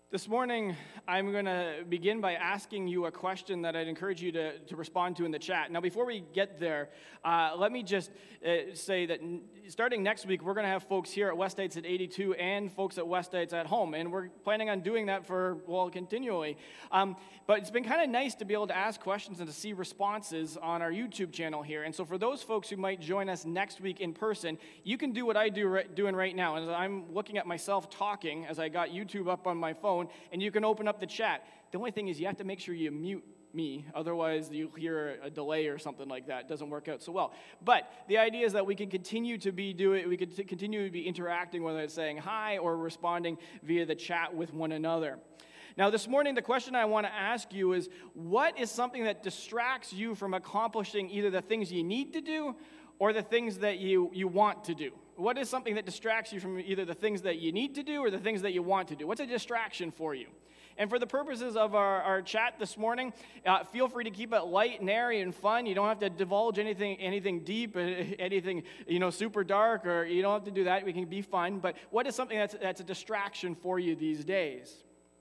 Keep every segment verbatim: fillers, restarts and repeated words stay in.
This morning, I'm going to begin by asking you a question that I'd encourage you to, to respond to in the chat. Now, before we get there, uh, let me just uh, say that n- starting next week, we're going to have folks here at West Heights at eighty-two and folks at West Heights at home, and we're planning on doing that for, well, continually. Um, but it's been kind of nice to be able to ask questions and to see responses on our YouTube channel here. And so for those folks who might join us next week in person, you can do what I do right, doing right now. As I'm looking at myself talking as I got YouTube up on my phone, and you can open up the chat. The only thing is you have to make sure you mute me, otherwise you'll hear a delay or something like that. It doesn't work out so well. But the idea is that we can continue to be doing, we can t- continue to be interacting, whether it's saying hi or responding via the chat with one another. Now, this morning, the question I want to ask you is, what is something that distracts you from accomplishing either the things you need to do or the things that you, you want to do? What is something that distracts you from either the things that you need to do or the things that you want to do? What's a distraction for you? And for the purposes of our, our chat this morning, uh, feel free to keep it light and airy and fun. You don't have to divulge anything anything deep, anything you know super dark, or you don't have to do that. We can be fun. But what is something that's, that's a distraction for you these days?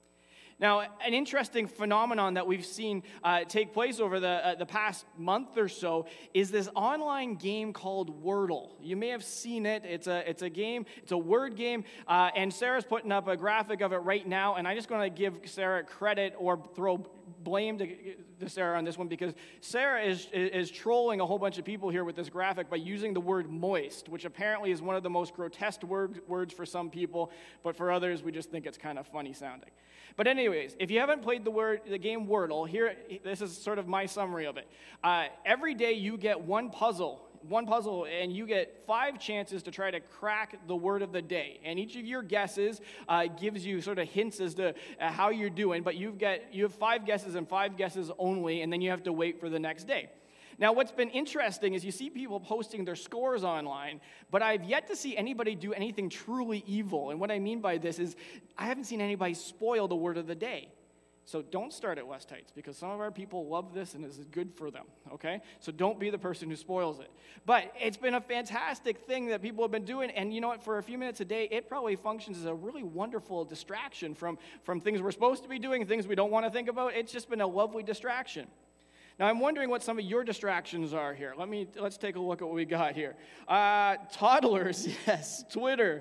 Now, an interesting phenomenon that we've seen uh, take place over the uh, the past month or so is this online game called Wordle. You may have seen it. It's a it's a game. It's a word game, uh, and Sarah's putting up a graphic of it right now. And I just want to give Sarah credit or throw blame to, to Sarah on this one, because Sarah is, is is trolling a whole bunch of people here with this graphic by using the word moist, which apparently is one of the most grotesque word, words for some people, but for others we just think it's kind of funny sounding. But anyways, if you haven't played the word the game Wordle, here this is sort of my summary of it. Uh, every day you get one puzzle. One puzzle, and you get five chances to try to crack the word of the day. And each of your guesses uh, gives you sort of hints as to uh, how you're doing, but you've got you have five guesses and five guesses only, and then you have to wait for the next day. Now, what's been interesting is you see people posting their scores online, but I've yet to see anybody do anything truly evil. And what I mean by this is I haven't seen anybody spoil the word of the day. So don't start at West Heights, because some of our people love this and this is good for them, okay? So don't be the person who spoils it. But it's been a fantastic thing that people have been doing, and you know what, for a few minutes a day, it probably functions as a really wonderful distraction from, from things we're supposed to be doing, things we don't want to think about. It's just been a lovely distraction. Now, I'm wondering what some of your distractions are here. Let me, let's take a look at what we got here. Uh, toddlers, yes, Twitter.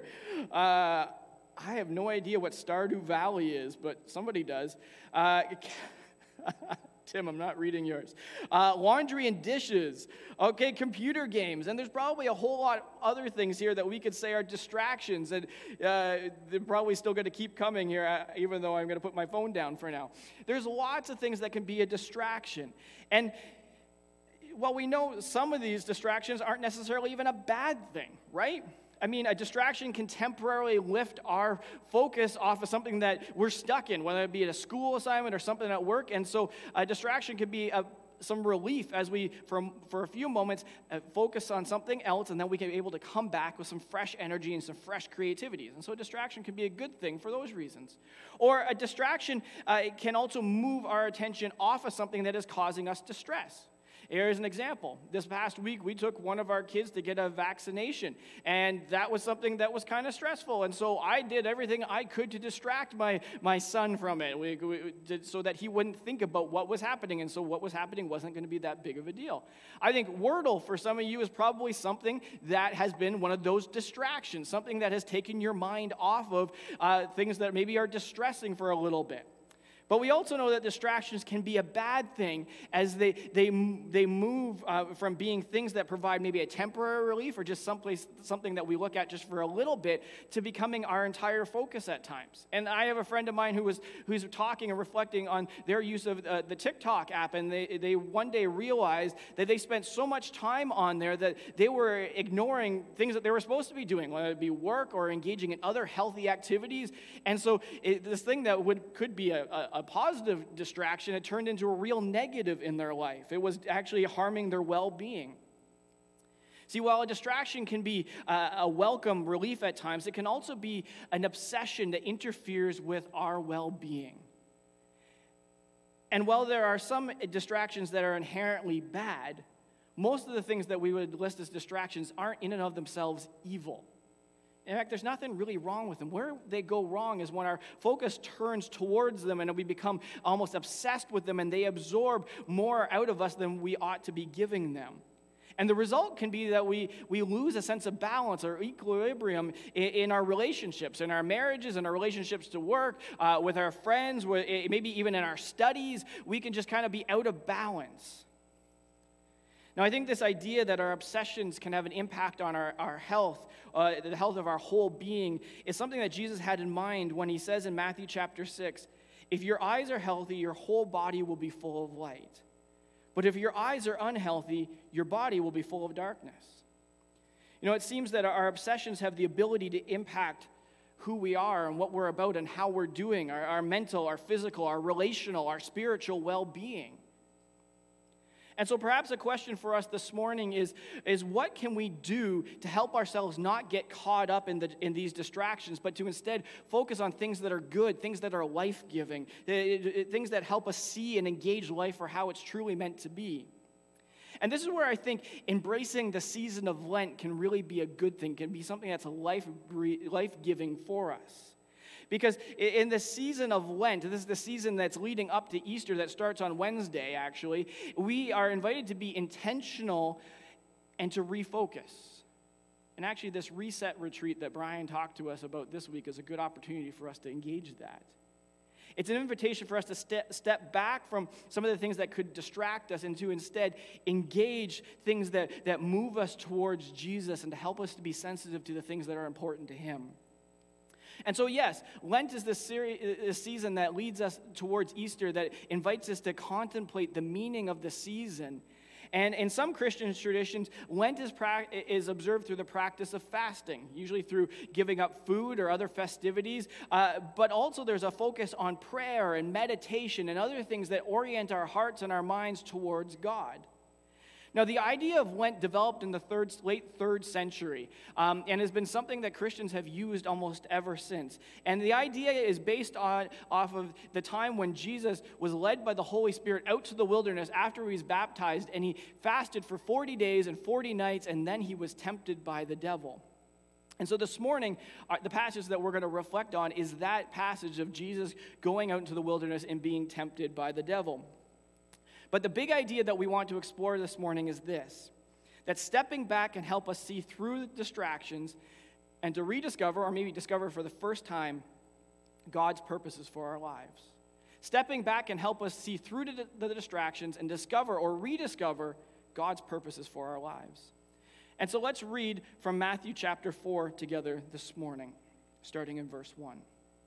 Uh, I have no idea what Stardew Valley is, but somebody does. Uh, Tim, I'm not reading yours. Uh, laundry and dishes. Okay, computer games. And there's probably a whole lot of other things here that we could say are distractions. And uh, they're probably still going to keep coming here, uh, even though I'm going to put my phone down for now. There's lots of things that can be a distraction. And while we know some of these distractions aren't necessarily even a bad thing, right? I mean, a distraction can temporarily lift our focus off of something that we're stuck in, whether it be a school assignment or something at work. And so a distraction can be a, some relief as we, for, for a few moments, uh, focus on something else, and then we can be able to come back with some fresh energy and some fresh creativities. And so a distraction can be a good thing for those reasons. Or a distraction uh, can also move our attention off of something that is causing us distress. Here's an example. This past week, we took one of our kids to get a vaccination, and that was something that was kind of stressful, and so I did everything I could to distract my, my son from it we, we did, so that he wouldn't think about what was happening, and so what was happening wasn't going to be that big of a deal. I think Wordle, for some of you, is probably something that has been one of those distractions, something that has taken your mind off of uh, things that maybe are distressing for a little bit. But we also know that distractions can be a bad thing as they they they move uh, from being things that provide maybe a temporary relief or just someplace something that we look at just for a little bit to becoming our entire focus at times. And I have a friend of mine who was who's talking and reflecting on their use of uh, the TikTok app, and they they one day realized that they spent so much time on there that they were ignoring things that they were supposed to be doing, whether it be work or engaging in other healthy activities. And so it, this thing that would could be a, a a positive distraction, it turned into a real negative in their life. It was actually harming their well-being. See, while a distraction can be uh, a welcome relief at times, it can also be an obsession that interferes with our well-being. And while there are some distractions that are inherently bad, most of the things that we would list as distractions aren't in and of themselves evil. In fact, there's nothing really wrong with them. Where they go wrong is when our focus turns towards them and we become almost obsessed with them and they absorb more out of us than we ought to be giving them. And the result can be that we, we lose a sense of balance or equilibrium in, in our relationships, in our marriages, in our relationships to work, uh, with our friends, with, maybe even in our studies. We can just kind of be out of balance. Now, I think this idea that our obsessions can have an impact on our, our health, uh, the health of our whole being, is something that Jesus had in mind when he says in Matthew chapter six, if your eyes are healthy, your whole body will be full of light. But if your eyes are unhealthy, your body will be full of darkness. You know, it seems that our obsessions have the ability to impact who we are and what we're about and how we're doing, our, our mental, our physical, our relational, our spiritual well-being. And so perhaps a question for us this morning is, is what can we do to help ourselves not get caught up in, the, in these distractions, but to instead focus on things that are good, things that are life-giving, things that help us see and engage life for how it's truly meant to be. And this is where I think embracing the season of Lent can really be a good thing, can be something that's life, life-giving for us. Because in the season of Lent, this is the season that's leading up to Easter that starts on Wednesday, actually, we are invited to be intentional and to refocus. And actually, this reset retreat that Brian talked to us about this week is a good opportunity for us to engage that. It's an invitation for us to ste- step back from some of the things that could distract us and to instead engage things that, that move us towards Jesus and to help us to be sensitive to the things that are important to him. And so, yes, Lent is this, seri- this season that leads us towards Easter, that invites us to contemplate the meaning of the season. And in some Christian traditions, Lent is, pra- is observed through the practice of fasting, usually through giving up food or other festivities. Uh, but also there's a focus on prayer and meditation and other things that orient our hearts and our minds towards God. Now, the idea of Lent developed in the third, late third century um, and has been something that Christians have used almost ever since. And the idea is based on off of the time when Jesus was led by the Holy Spirit out to the wilderness after he was baptized, and he fasted for forty days and forty nights, and then he was tempted by the devil. And so this morning, uh, the passage that we're going to reflect on is that passage of Jesus going out into the wilderness and being tempted by the devil. But the big idea that we want to explore this morning is this, that stepping back can help us see through the distractions and to rediscover, or maybe discover for the first time, God's purposes for our lives. Stepping back can help us see through the, the distractions and discover or rediscover God's purposes for our lives. And so let's read from Matthew chapter four together this morning, starting in verse one.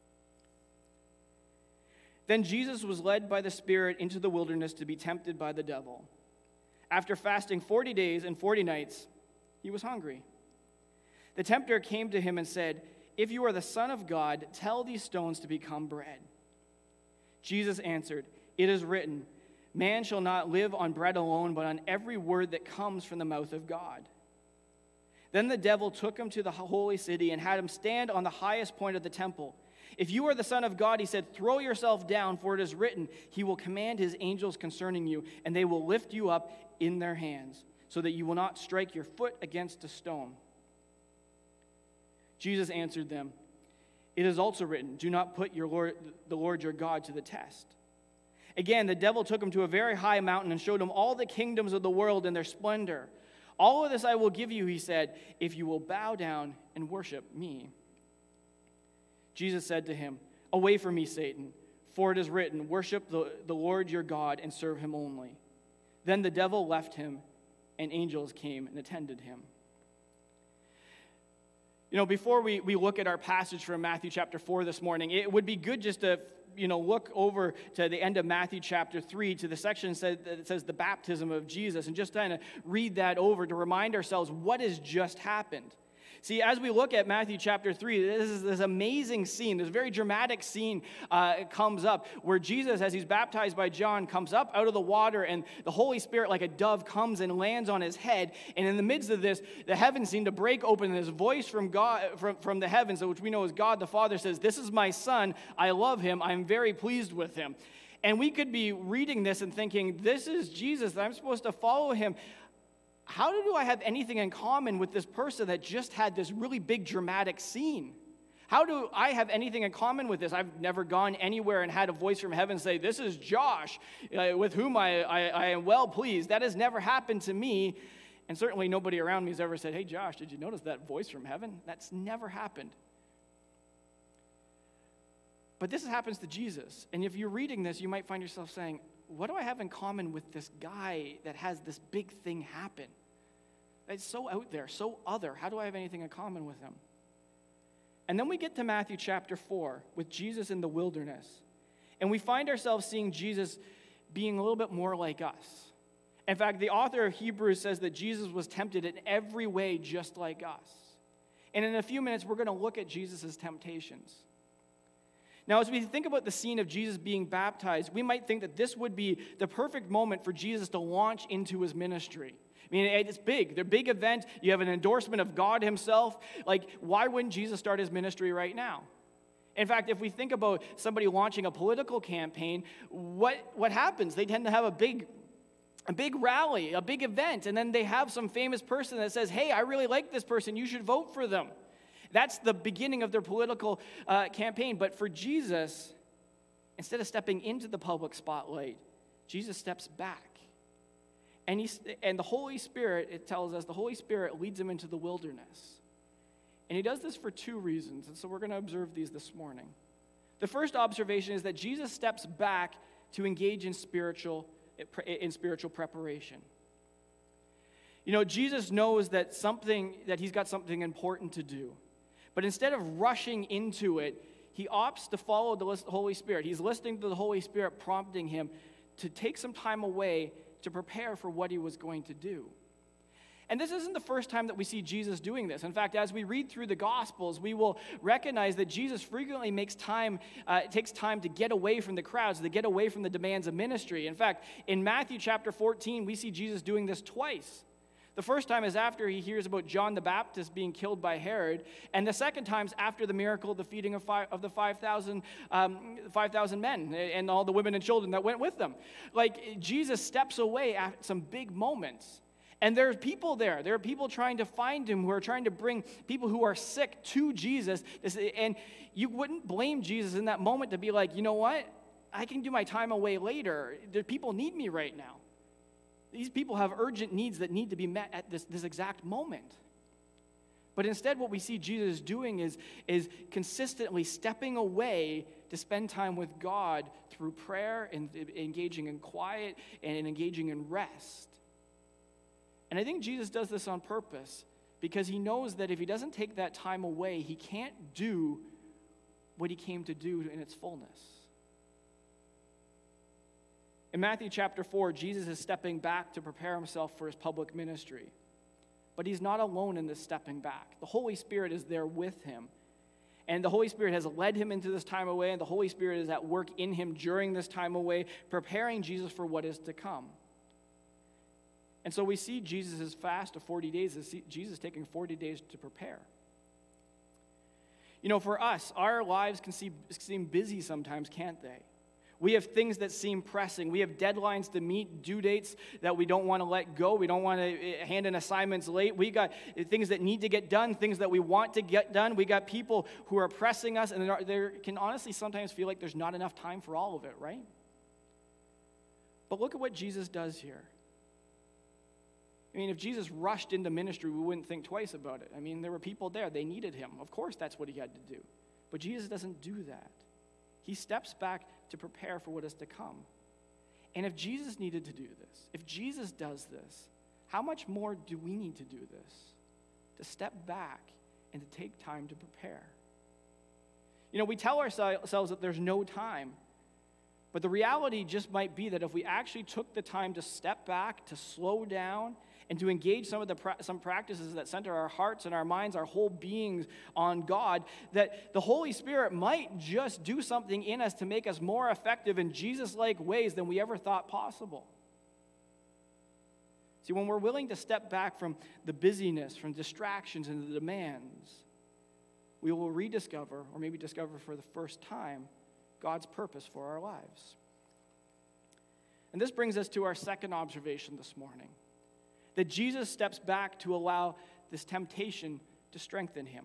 Then Jesus was led by the Spirit into the wilderness to be tempted by the devil. After fasting forty days and forty nights, he was hungry. The tempter came to him and said, "If you are the Son of God, tell these stones to become bread." Jesus answered, "It is written, man shall not live on bread alone, but on every word that comes from the mouth of God." Then the devil took him to the holy city and had him stand on the highest point of the temple. "If you are the Son of God," he said, "throw yourself down, for it is written, he will command his angels concerning you, and they will lift you up in their hands, so that you will not strike your foot against a stone." Jesus answered them, "It is also written, do not put your Lord, the Lord your God to the test." Again, the devil took him to a very high mountain and showed him all the kingdoms of the world and their splendor. "All of this I will give you," he said, "if you will bow down and worship me." Jesus said to him, "Away from me, Satan, for it is written, worship the, the Lord your God and serve him only." Then the devil left him, and angels came and attended him. You know, before we, we look at our passage from Matthew chapter four this morning, it would be good just to, you know, look over to the end of Matthew chapter three, to the section that says the baptism of Jesus, and just kind of read that over to remind ourselves what has just happened. See, as we look at Matthew chapter three, this is this amazing scene, this very dramatic scene uh, comes up where Jesus, as he's baptized by John, comes up out of the water, and the Holy Spirit, like a dove, comes and lands on his head. And in the midst of this, the heavens seem to break open, and this voice from God, from, from the heavens, which we know is God the Father, says, "This is my Son, I love him, I'm very pleased with him." And we could be reading this and thinking, this is Jesus, I'm supposed to follow him. how do I have anything in common with this person that just had this really big dramatic scene? How do I have anything in common with this? I've never gone anywhere and had a voice from heaven say, this is Josh, uh, with whom I, I, I am well pleased. That has never happened to me. And certainly nobody around me has ever said, hey, Josh, did you notice that voice from heaven? That's never happened. But this happens to Jesus. And if you're reading this, you might find yourself saying, what do I have in common with this guy that has this big thing happen? It's so out there, so other. How do I have anything in common with him? And then we get to Matthew chapter four with Jesus in the wilderness. And we find ourselves seeing Jesus being a little bit more like us. In fact, the author of Hebrews says that Jesus was tempted in every way just like us. And in a few minutes, we're going to look at Jesus' temptations. Now, as we think about the scene of Jesus being baptized, we might think that this would be the perfect moment for Jesus to launch into his ministry. I mean, it's big. They're a big event. You have an endorsement of God himself. Like, why wouldn't Jesus start his ministry right now? In fact, if we think about somebody launching a political campaign, what, what happens? They tend to have a big, a big rally, a big event, and then they have some famous person that says, hey, I really like this person. You should vote for them. That's the beginning of their political uh, campaign. But for Jesus, instead of stepping into the public spotlight, Jesus steps back. And, he, and the Holy Spirit, it tells us, the Holy Spirit leads him into the wilderness. And he does this for two reasons, and so we're going to observe these this morning. The first observation is that Jesus steps back to engage in spiritual, in spiritual preparation. You know, Jesus knows that something, that he's got something important to do. But instead of rushing into it, he opts to follow the Holy Spirit. He's listening to the Holy Spirit prompting him to take some time away to prepare for what he was going to do. And this isn't the first time that we see Jesus doing this. In fact, as we read through the Gospels, we will recognize that Jesus frequently makes time, uh, takes time to get away from the crowds, to get away from the demands of ministry. In fact, in Matthew chapter fourteen, we see Jesus doing this twice. The first time is after he hears about John the Baptist being killed by Herod, and the second time is after the miracle of the feeding of, five, of the five thousand um, five thousand men and all the women and children that went with them. Like, Jesus steps away at some big moments. And there's people there. There are people trying to find him who are trying to bring people who are sick to Jesus. And you wouldn't blame Jesus in that moment to be like, you know what? I can do my time away later. The people need me right now. These people have urgent needs that need to be met at this, this exact moment. But instead, what we see Jesus doing is, is consistently stepping away to spend time with God through prayer and engaging in quiet and engaging in rest. And I think Jesus does this on purpose because he knows that if he doesn't take that time away, he can't do what he came to do in its fullness. In Matthew chapter four, Jesus is stepping back to prepare himself for his public ministry. But he's not alone in this stepping back. The Holy Spirit is there with him. And the Holy Spirit has led him into this time away, and the Holy Spirit is at work in him during this time away, preparing Jesus for what is to come. And so we see Jesus' fast of forty days, Jesus taking forty days to prepare. You know, for us, our lives can seem busy sometimes, can't they? We have things that seem pressing. We have deadlines to meet, due dates that we don't want to let go. We don't want to hand in assignments late. We got things that need to get done, things that we want to get done. We got people who are pressing us, and there, there can honestly sometimes feel like there's not enough time for all of it, right? But look at what Jesus does here. I mean, if Jesus rushed into ministry, we wouldn't think twice about it. I mean, there were people there. They needed him. Of course, that's what he had to do. But Jesus doesn't do that. He steps back to prepare for what is to come. And if Jesus needed to do this, if Jesus does this, how much more do we need to do this? To step back and to take time to prepare. You know, we tell ourselves that there's no time. But the reality just might be that if we actually took the time to step back, to slow down, and to engage some of the pra- some practices that center our hearts and our minds, our whole beings on God, that the Holy Spirit might just do something in us to make us more effective in Jesus-like ways than we ever thought possible. See, when we're willing to step back from the busyness, from distractions and the demands, we will rediscover, or maybe discover for the first time, God's purpose for our lives. And this brings us to our second observation this morning. that Jesus steps back to allow this temptation to strengthen him.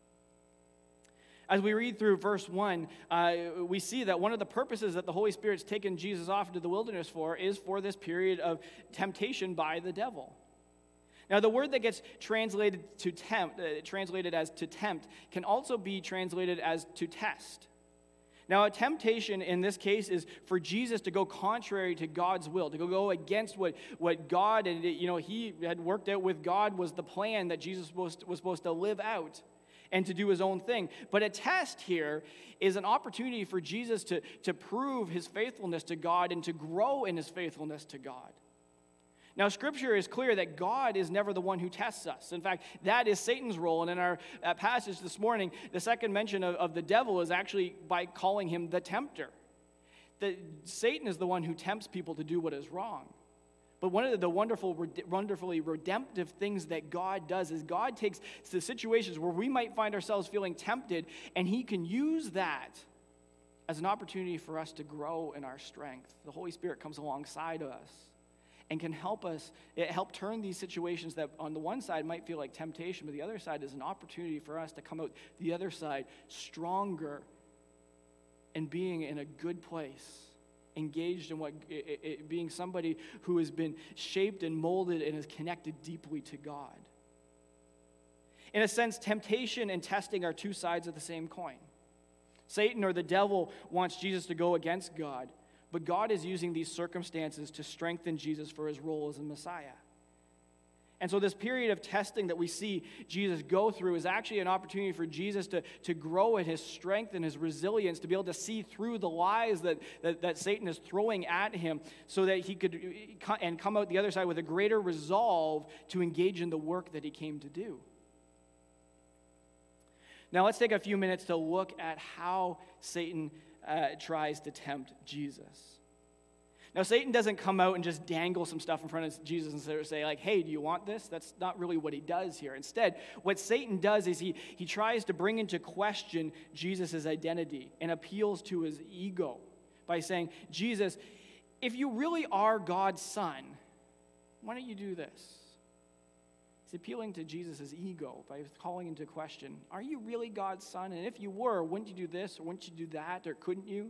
As we read through verse one, uh, we see that one of the purposes that the Holy Spirit's taken Jesus off into the wilderness for is for this period of temptation by the devil. Now, the word that gets translated to tempt, uh, translated as to tempt, can also be translated as to test. Now, a temptation in this case is for Jesus to go contrary to God's will, to go against what, what God, and you know, he had worked out with God was the plan that Jesus was supposed to, was supposed to live out and to do his own thing. But a test here is an opportunity for Jesus to, to prove his faithfulness to God and to grow in his faithfulness to God. Now, Scripture is clear that God is never the one who tests us. In fact, that is Satan's role. And in our uh, passage this morning, the second mention of, of the devil is actually by calling him the tempter. The, Satan is the one who tempts people to do what is wrong. But one of the wonderful, wonderfully redemptive things that God does is God takes the situations where we might find ourselves feeling tempted, and he can use that as an opportunity for us to grow in our strength. The Holy Spirit comes alongside us and can help us, it help turn these situations that on the one side might feel like temptation, but the other side is an opportunity for us to come out the other side stronger and being in a good place. Engaged in what it, it, being somebody who has been shaped and molded and is connected deeply to God. In a sense, temptation and testing are two sides of the same coin. Satan or the devil wants Jesus to go against God, but God is using these circumstances to strengthen Jesus for his role as a Messiah. And so this period of testing that we see Jesus go through is actually an opportunity for Jesus to, to grow in his strength and his resilience, to be able to see through the lies that, that, that Satan is throwing at him so that he could and come out the other side with a greater resolve to engage in the work that he came to do. Now let's take a few minutes to look at how Satan uh, tries to tempt Jesus. Now, Satan doesn't come out and just dangle some stuff in front of Jesus and say, like, hey, do you want this? That's not really what he does here. Instead, what Satan does is he, he tries to bring into question Jesus' identity and appeals to his ego by saying, Jesus, if you really are God's son, why don't you do this? He's appealing to Jesus' ego by calling into question, are you really God's son? And if you were, wouldn't you do this, or wouldn't you do that, or couldn't you?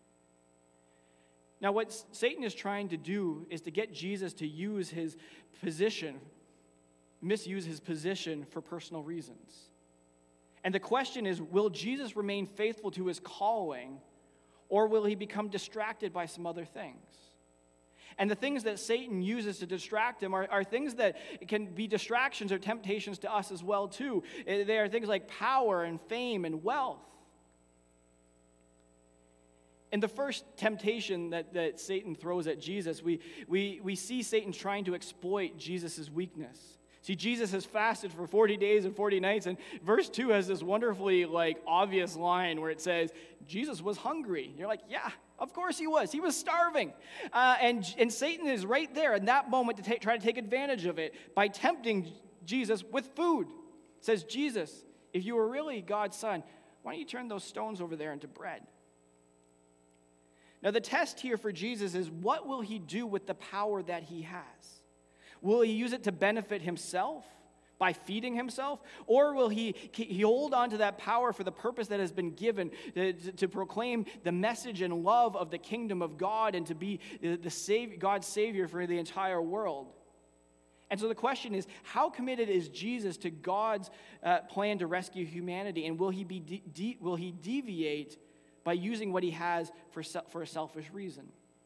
Now, what Satan is trying to do is to get Jesus to use his position, misuse his position for personal reasons. And the question is, will Jesus remain faithful to his calling, or will he become distracted by some other things? And the things that Satan uses to distract him are, are things that can be distractions or temptations to us as well, too. They are things like power and fame and wealth. In the first temptation that, that Satan throws at Jesus, we, we, we see Satan trying to exploit Jesus' weakness. See, Jesus has fasted for forty days and forty nights, and verse two has this wonderfully, like, obvious line where it says, Jesus was hungry. And you're like, yeah, of course he was. He was starving. Uh, and, and Satan is right there in that moment to take, try to take advantage of it by tempting Jesus with food. It says, Jesus, if you were really God's son, why don't you turn those stones over there into bread? Now, the test here for Jesus is, what will he do with the power that he has? Will he use it to benefit himself by feeding himself? Or will he, he hold on to that power for the purpose that has been given to, to, to proclaim the message and love of the kingdom of God and to be the, the savior, God's Savior for the entire world? And so the question is, how committed is Jesus to God's uh, plan to rescue humanity? And will he, be de- de- will he deviate by using what he has for, se- for a selfish reason?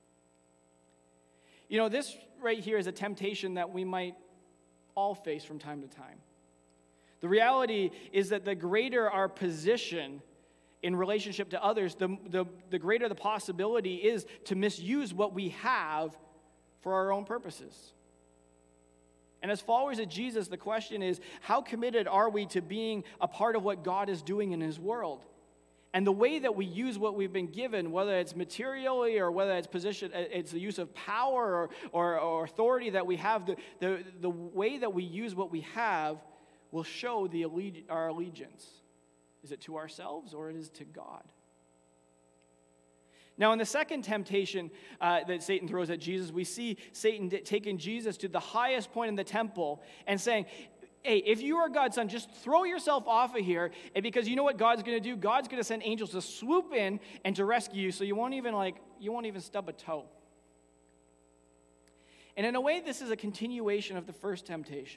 You know, this right here is a temptation that we might all face from time to time. The reality is that the greater our position in relationship to others, the, the, the greater the possibility is to misuse what we have for our own purposes. And as followers of Jesus, the question is, how committed are we to being a part of what God is doing in his world? And the way that we use what we've been given, whether it's materially or whether it's position, it's the use of power or, or, or authority that we have, the, the, the way that we use what we have will show the alleg- our allegiance. Is it to ourselves or it is to God? Now, in the second temptation uh, that Satan throws at Jesus, we see Satan t- taking Jesus to the highest point in the temple and saying, hey, if you are God's son, just throw yourself off of here, and because you know what God's going to do? God's going to send angels to swoop in and to rescue you, so you won't even like you won't even stub a toe. And in a way, this is a continuation of the first temptation.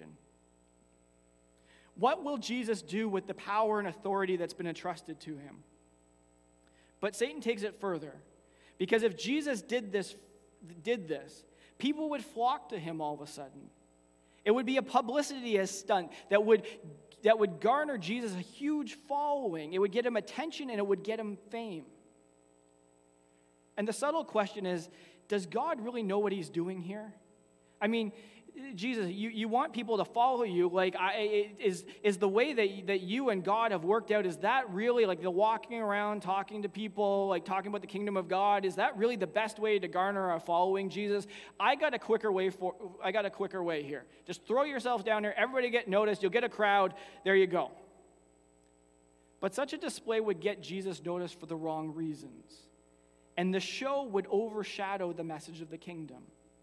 What will Jesus do with the power and authority that's been entrusted to him? But Satan takes it further, because if Jesus did this, did this, people would flock to him all of a sudden. It would be a publicity stunt that would, that would garner Jesus a huge following. It would get him attention and it would get him fame. And the subtle question is, does God really know what he's doing here? I mean, Jesus, you, you want people to follow you. Like, I, is, is the way that, that you and God have worked out, is that really, like, the walking around, talking to people, like, talking about the kingdom of God, is that really the best way to garner a following, Jesus? I got a quicker way for, I got a quicker way here. Just throw yourself down there, everybody get noticed, you'll get a crowd, there you go. But such a display would get Jesus noticed for the wrong reasons. And the show would overshadow the message of the kingdom.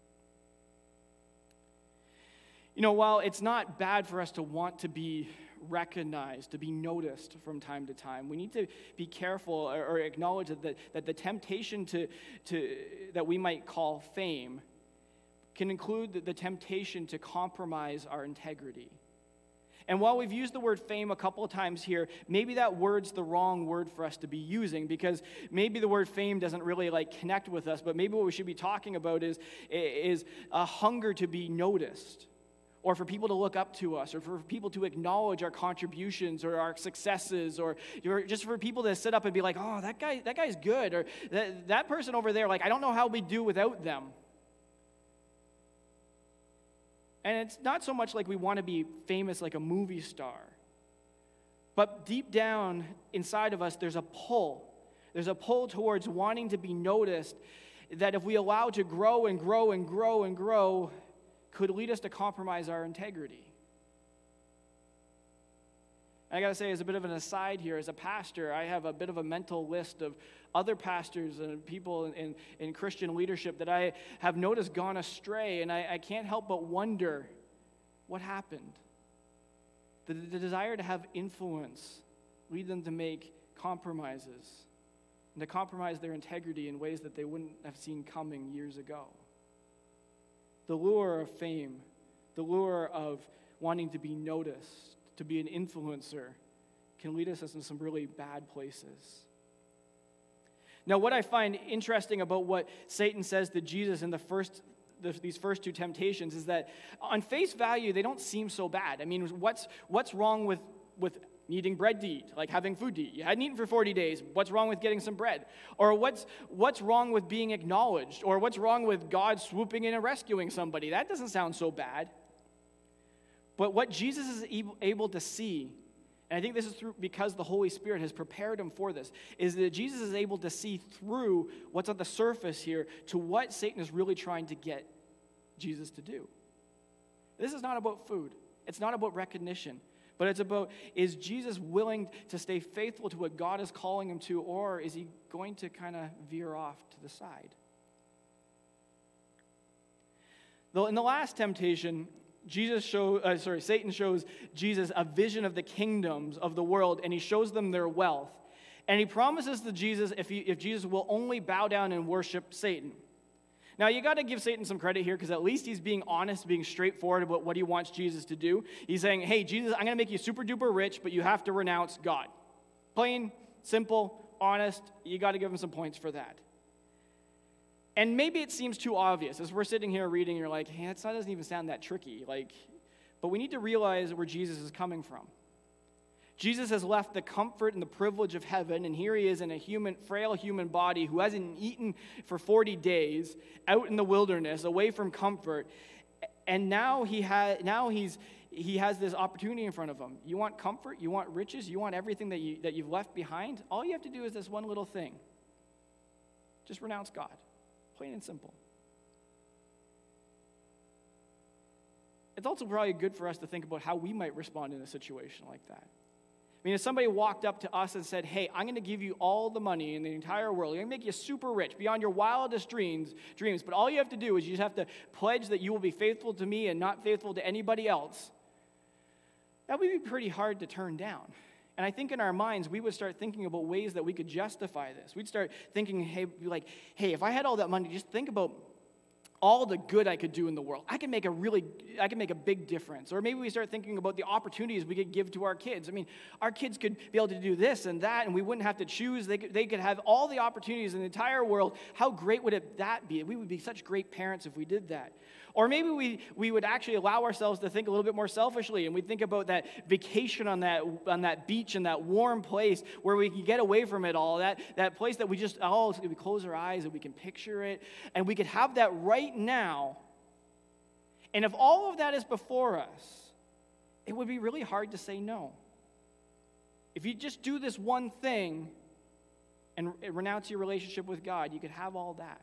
You know, while it's not bad for us to want to be recognized, to be noticed from time to time, we need to be careful or, or acknowledge that the, that the temptation to, to that we might call fame can include the, the temptation to compromise our integrity. And while we've used the word fame a couple of times here, maybe that word's the wrong word for us to be using, because maybe the word fame doesn't really like connect with us, but maybe what we should be talking about is, is a hunger to be noticed, or for people to look up to us, or for people to acknowledge our contributions or our successes, or just for people to sit up and be like, oh, that guy, that guy's good, or that, that person over there, like, I don't know how we do without them. And it's not so much like we want to be famous like a movie star, but deep down inside of us, there's a pull. There's a pull towards wanting to be noticed that if we allow to grow and grow and grow and grow, could lead us to compromise our integrity. And I got to say, as a bit of an aside here, as a pastor, I have a bit of a mental list of other pastors and people in, in, in Christian leadership that I have noticed gone astray, and I, I can't help but wonder what happened. The, the desire to have influence lead them to make compromises and to compromise their integrity in ways that they wouldn't have seen coming years ago. The lure of fame, the lure of wanting to be noticed, to be an influencer, can lead us in some really bad places. Now, what I find interesting about what Satan says to Jesus in the first, the, these first two temptations is that on face value, they don't seem so bad. I mean, what's what's wrong with, with needing bread to eat, like having food to eat? You hadn't eaten for forty days. What's wrong with getting some bread? Or what's what's wrong with being acknowledged? Or what's wrong with God swooping in and rescuing somebody? That doesn't sound so bad. But what Jesus is able to see, and I think this is through because the Holy Spirit has prepared him for this, is that Jesus is able to see through what's on the surface here to what Satan is really trying to get Jesus to do. This is not about food. It's not about recognition. But it's about, is Jesus willing to stay faithful to what God is calling him to, or is he going to kind of veer off to the side? Though in the last temptation, Jesus show, uh, sorry, Satan shows Jesus a vision of the kingdoms of the world, and he shows them their wealth. And he promises to Jesus if, he, if Jesus will only bow down and worship Satan. Now, you got to give Satan some credit here, because at least he's being honest, being straightforward about what he wants Jesus to do. He's saying, hey, Jesus, I'm going to make you super duper rich, but you have to renounce God. Plain, simple, honest. You got to give him some points for that. And maybe it seems too obvious. As we're sitting here reading, you're like, hey, that doesn't even sound that tricky. Like, but we need to realize where Jesus is coming from. Jesus has left the comfort and the privilege of heaven, and here he is in a human, frail human body who hasn't eaten for forty days, out in the wilderness, away from comfort, and now he ha- now he's he has this opportunity in front of him. You want comfort? You want riches? You want everything that you that you've left behind? All you have to do is this one little thing. Just renounce God, plain and simple. It's also probably good for us to think about how we might respond in a situation like that. mean, if somebody walked up to us and said, hey, I'm going to give you all the money in the entire world, I'm going to make you super rich beyond your wildest dreams, dreams, but all you have to do is you just have to pledge that you will be faithful to me and not faithful to anybody else, that would be pretty hard to turn down. And I think in our minds, we would start thinking about ways that we could justify this. We'd start thinking, hey, like, hey, if I had all that money, just think about all the good I could do in the world. I could make a really, I could make a big difference. Or maybe we start thinking about the opportunities we could give to our kids. I mean, our kids could be able to do this and that, and we wouldn't have to choose. They could, they could have all the opportunities in the entire world. How great would it that be? We would be such great parents if we did that. Or maybe we, we would actually allow ourselves to think a little bit more selfishly, and we think about that vacation on that on that beach in that warm place where we can get away from it all, that, that place that we just, oh, we close our eyes and we can picture it, and we could have that right now. And if all of that is before us, it would be really hard to say no. If you just do this one thing and renounce your relationship with God, you could have all that.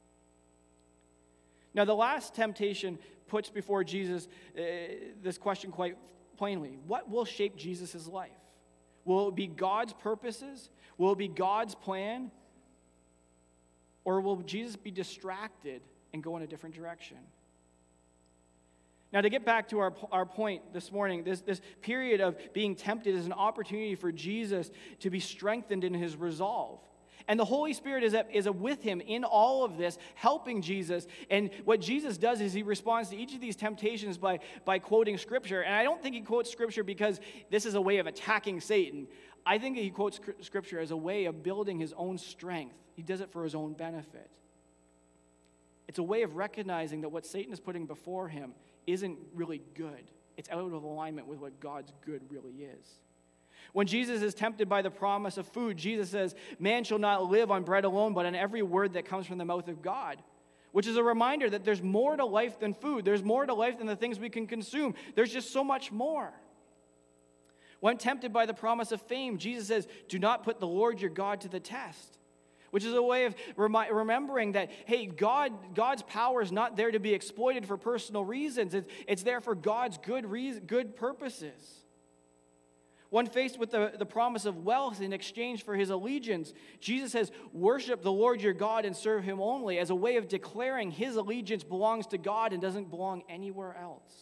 Now, the last temptation puts before Jesus uh, this question quite plainly. What will shape Jesus' life? Will it be God's purposes? Will it be God's plan? Or will Jesus be distracted and go in a different direction? Now, to get back to our, our point this morning, this, this period of being tempted is an opportunity for Jesus to be strengthened in his resolve. And the Holy Spirit is, a, is a with him in all of this, helping Jesus. And what Jesus does is he responds to each of these temptations by, by quoting Scripture. And I don't think he quotes Scripture because this is a way of attacking Satan. I think he quotes Scripture as a way of building his own strength. He does it for his own benefit. It's a way of recognizing that what Satan is putting before him isn't really good. It's out of alignment with what God's good really is. When Jesus is tempted by the promise of food, Jesus says, man shall not live on bread alone, but on every word that comes from the mouth of God, which is a reminder that there's more to life than food. There's more to life than the things we can consume. There's just so much more. When tempted by the promise of fame, Jesus says, do not put the Lord your God to the test, which is a way of remi- remembering that, hey, God, God's power is not there to be exploited for personal reasons. It's, it's there for God's good reason, good purposes. When faced with the, the promise of wealth in exchange for his allegiance, Jesus says, worship the Lord your God and serve him only, as a way of declaring his allegiance belongs to God and doesn't belong anywhere else.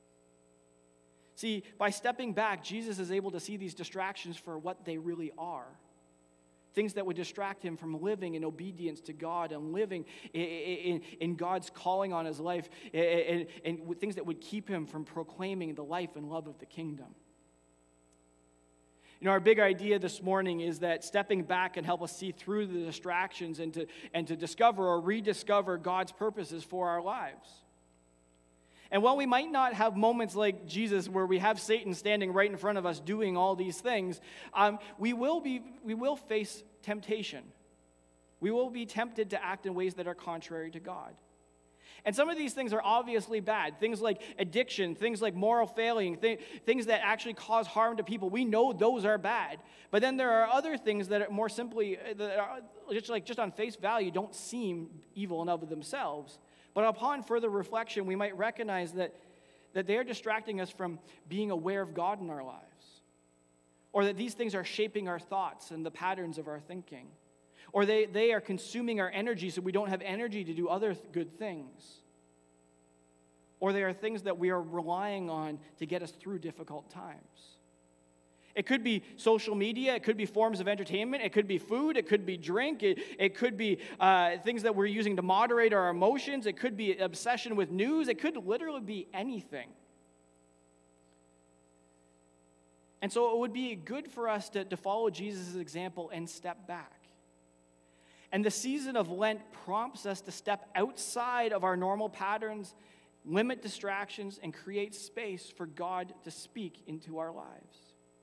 See, by stepping back, Jesus is able to see these distractions for what they really are. Things that would distract him from living in obedience to God and living in, in, in God's calling on his life, and, and things that would keep him from proclaiming the life and love of the kingdom. You know, our big idea this morning is that stepping back can help us see through the distractions and to, and to discover or rediscover God's purposes for our lives. And while we might not have moments like Jesus where we have Satan standing right in front of us doing all these things, um, we will be we will face temptation. We will be tempted to act in ways that are contrary to God. And some of these things are obviously bad. Things like addiction, things like moral failing, th- things that actually cause harm to people. We know those are bad. But then there are other things that are more simply, that are just like just on face value, don't seem evil enough of themselves. But upon further reflection, we might recognize that, that they are distracting us from being aware of God in our lives. Or that these things are shaping our thoughts and the patterns of our thinking. Or they, they are consuming our energy so we don't have energy to do other th- good things. Or they are things that we are relying on to get us through difficult times. It could be social media. It could be forms of entertainment. It could be food. It could be drink. It, it could be uh, things that we're using to moderate our emotions. It could be obsession with news. It could literally be anything. And so it would be good for us to, to follow Jesus' example and step back. And the season of Lent prompts us to step outside of our normal patterns, limit distractions, and create space for God to speak into our lives.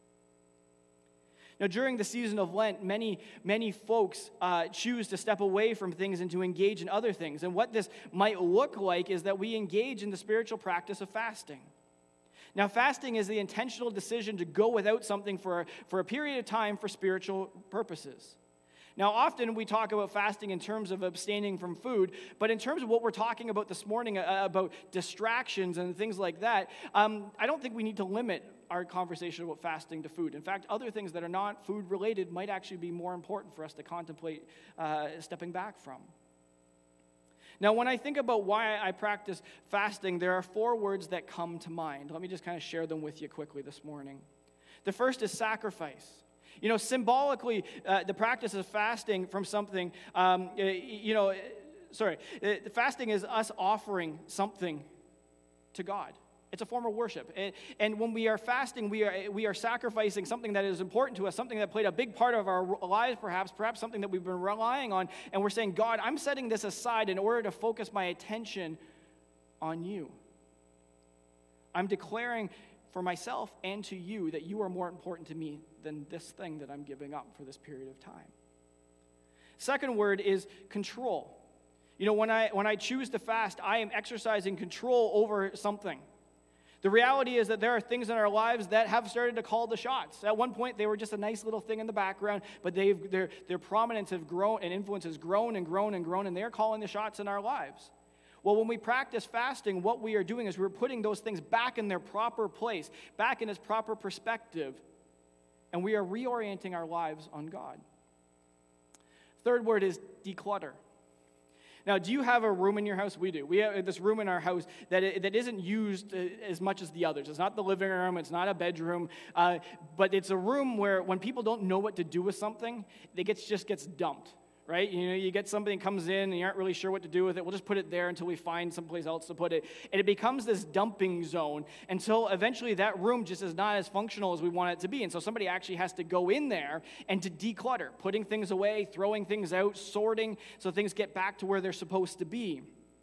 Now, during the season of Lent, many, many folks uh, choose to step away from things and to engage in other things. And what this might look like is that we engage in the spiritual practice of fasting. Now, fasting is the intentional decision to go without something for, for a period of time for spiritual purposes. Now, often we talk about fasting in terms of abstaining from food, but in terms of what we're talking about this morning, uh, about distractions and things like that, um, I don't think we need to limit our conversation about fasting to food. In fact, other things that are not food-related might actually be more important for us to contemplate uh, stepping back from. Now, when I think about why I practice fasting, there are four words that come to mind. Let me just kind of share them with you quickly this morning. The first is sacrifice. You know, symbolically, uh, the practice of fasting from something, um, you know, sorry, uh, fasting is us offering something to God. It's a form of worship. And, and when we are fasting, we are we are sacrificing something that is important to us, something that played a big part of our lives, perhaps, perhaps something that we've been relying on, and we're saying, God, I'm setting this aside in order to focus my attention on you. I'm declaring for myself and to you that you are more important to me than this thing that I'm giving up for this period of time. Second word is control. You know, when I when I choose to fast, I am exercising control over something. The reality is that there are things in our lives that have started to call the shots. At one point, they were just a nice little thing in the background, but they've, their, their prominence have grown and influence has grown and grown and grown, and they're calling the shots in our lives. Well, when we practice fasting, what we are doing is we're putting those things back in their proper place, back in its proper perspective, and we are reorienting our lives on God. Third word is declutter. Now, do you have a room in your house? We do. We have this room in our house that, that isn't used as much as the others. It's not the living room. It's not a bedroom. Uh, but it's a room where when people don't know what to do with something, it gets, just gets dumped, right? You know, you get something that comes in and you aren't really sure what to do with it. We'll just put it there until we find someplace else to put it. And it becomes this dumping zone until eventually that room just is not as functional as we want it to be. And so somebody actually has to go in there and to declutter, putting things away, throwing things out, sorting so things get back to where they're supposed to be.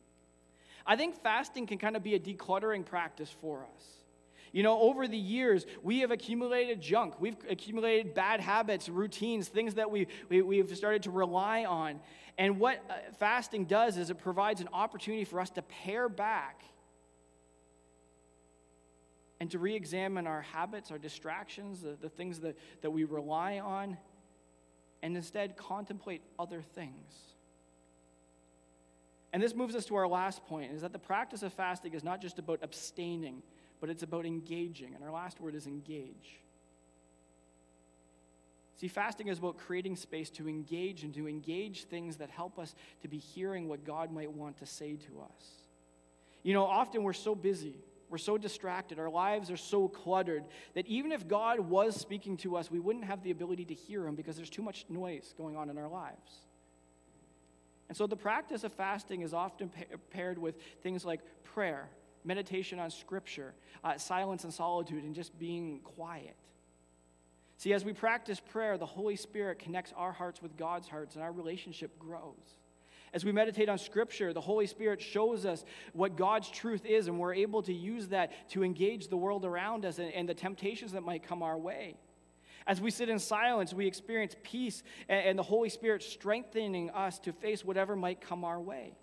I think fasting can kind of be a decluttering practice for us. You know, over the years, we have accumulated junk. We've accumulated bad habits, routines, things that we, we, we've started to rely on. And what uh, fasting does is it provides an opportunity for us to pare back and to re-examine our habits, our distractions, the, the things that, that we rely on, and instead contemplate other things. And this moves us to our last point, is that the practice of fasting is not just about abstaining, but it's about engaging, and our last word is engage. See, fasting is about creating space to engage and to engage things that help us to be hearing what God might want to say to us. You know, often we're so busy, we're so distracted, our lives are so cluttered, that even if God was speaking to us, we wouldn't have the ability to hear him because there's too much noise going on in our lives. And so the practice of fasting is often pa- paired with things like prayer, meditation on Scripture, uh, silence and solitude, and just being quiet. See, as we practice prayer, the Holy Spirit connects our hearts with God's hearts, and our relationship grows. As we meditate on Scripture, the Holy Spirit shows us what God's truth is, and we're able to use that to engage the world around us and, and the temptations that might come our way. As we sit in silence, we experience peace and, and the Holy Spirit strengthening us to face whatever might come our way.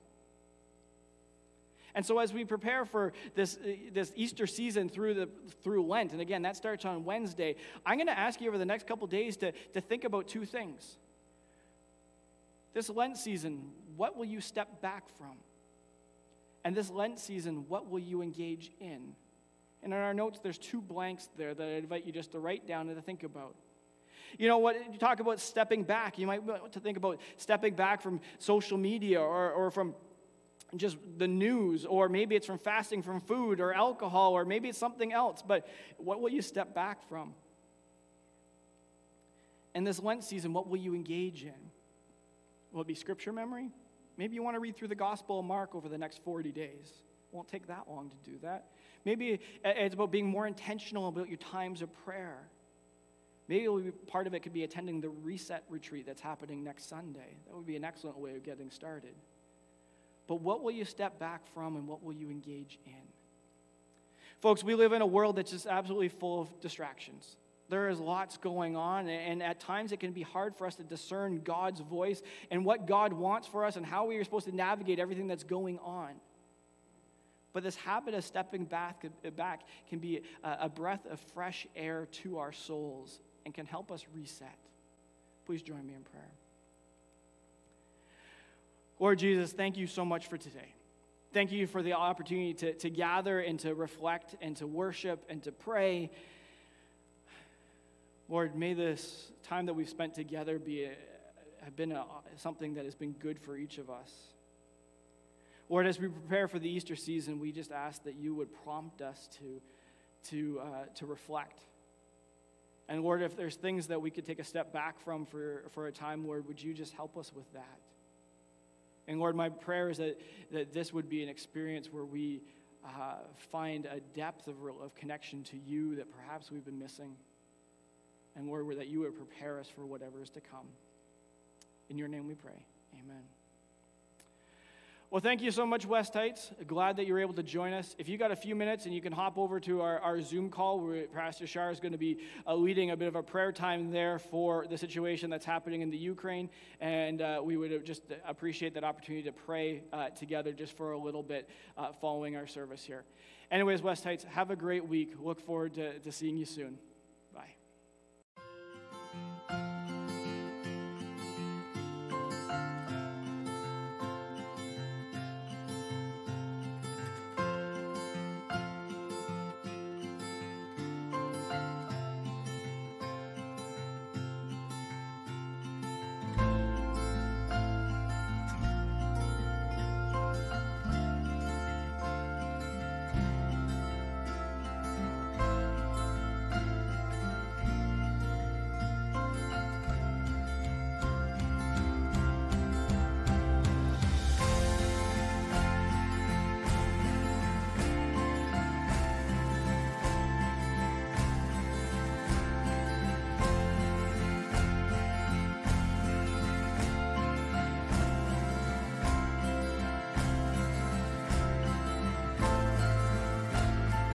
And so as we prepare for this, uh, this Easter season through the through Lent, and again, that starts on Wednesday, I'm going to ask you over the next couple days to, to think about two things. This Lent season, what will you step back from? And this Lent season, what will you engage in? And in our notes, there's two blanks there that I invite you just to write down and to think about. You know, what you talk about stepping back, you might want to think about stepping back from social media or, or from just the news, or maybe it's from fasting from food or alcohol, or maybe it's something else, but what will you step back from? In this Lent season, what will you engage in? Will it be Scripture memory? Maybe you want to read through the Gospel of Mark over the next forty days. It won't take that long to do that. Maybe it's about being more intentional about your times of prayer. Maybe it'll be, part of it could be attending the Reset Retreat that's happening next Sunday. That would be an excellent way of getting started. But what will you step back from, and what will you engage in? Folks, we live in a world that's just absolutely full of distractions. There is lots going on, and at times it can be hard for us to discern God's voice and what God wants for us and how we are supposed to navigate everything that's going on. But this habit of stepping back, back can be a breath of fresh air to our souls and can help us reset. Please join me in prayer. Lord Jesus, thank you so much for today. Thank you for the opportunity to, to gather and to reflect and to worship and to pray. Lord, may this time that we've spent together be a, have been a, something that has been good for each of us. Lord, as we prepare for the Easter season, we just ask that you would prompt us to, to, uh, to reflect. And Lord, if there's things that we could take a step back from for, for a time, Lord, would you just help us with that? And Lord, my prayer is that, that this would be an experience where we uh, find a depth of, of connection to you that perhaps we've been missing. And Lord, that you would prepare us for whatever is to come. In your name we pray. Amen. Well, thank you so much, West Heights. Glad that you're able to join us. If you got a few minutes and you can hop over to our, our Zoom call, where Pastor Shar is going to be uh, leading a bit of a prayer time there for the situation that's happening in the Ukraine. And uh, we would just appreciate that opportunity to pray uh, together just for a little bit uh, following our service here. Anyways, West Heights, have a great week. Look forward to, to seeing you soon. Bye.